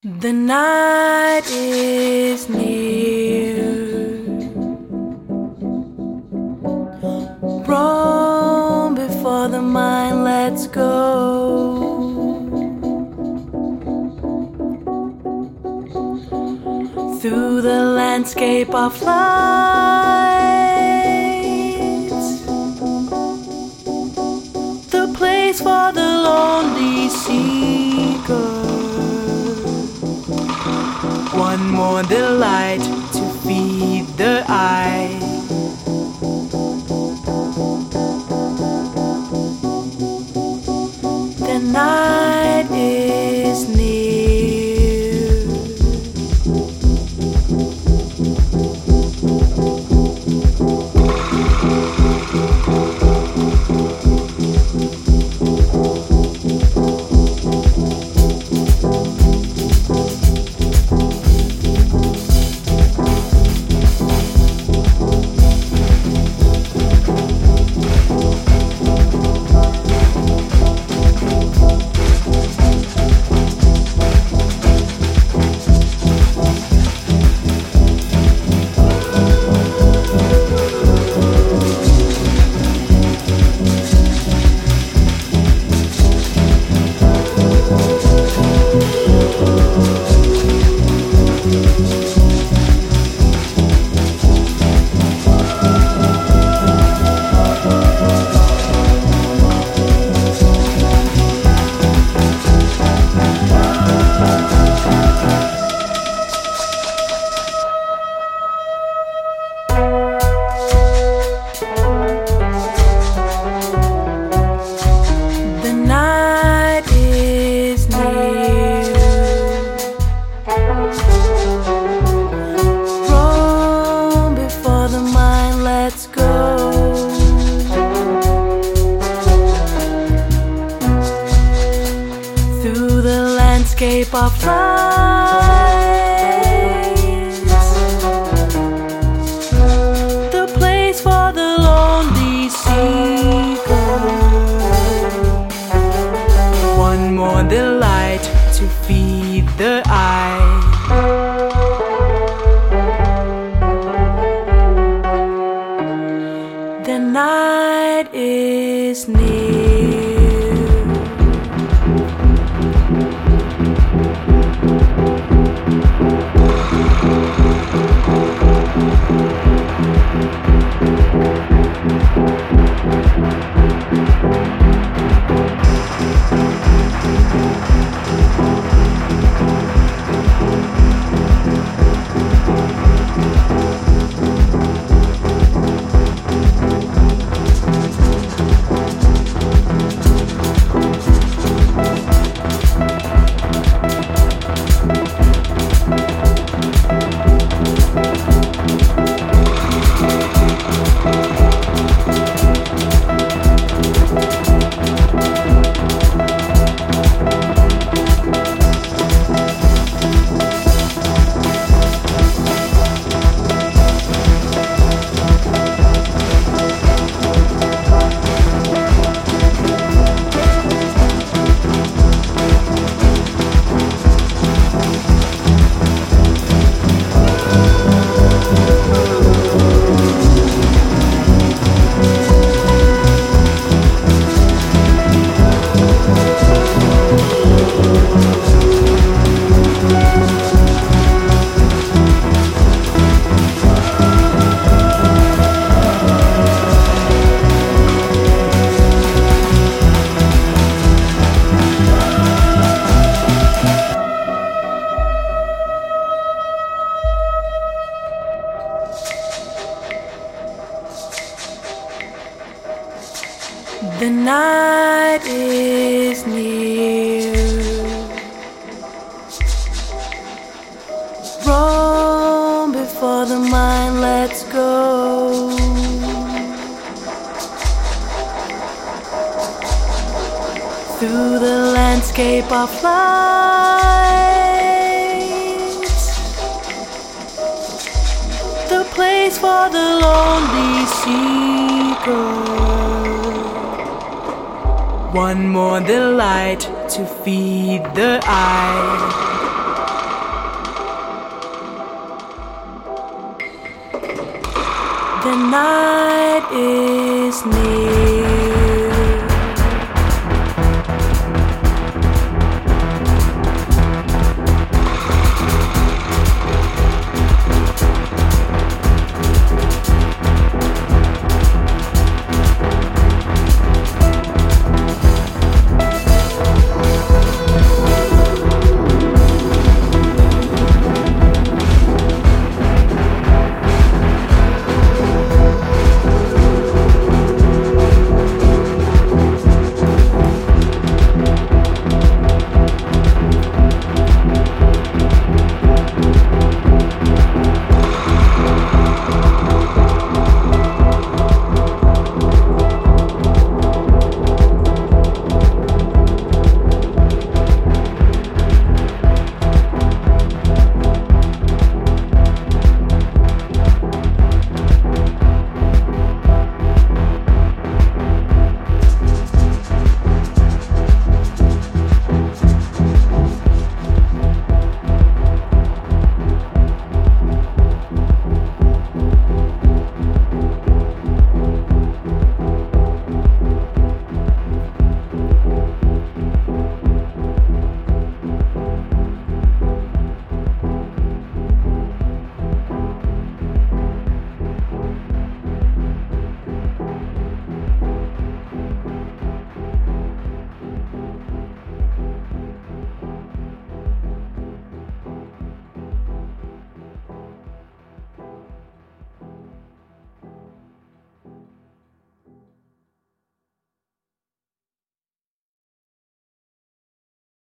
The night is near. Roam before the mind lets go. Through the landscape of lights, the place for the lonely seeker. One more delight to feed the eye. The night is near. Landscape of lights, the place for the lonely seeker. One more delight to feed the eye. The night is near. The night is near. Roam before the mind lets go. Through the landscape of lights, the place for the lonely seeker. One more delight to feed the eye. The night is near.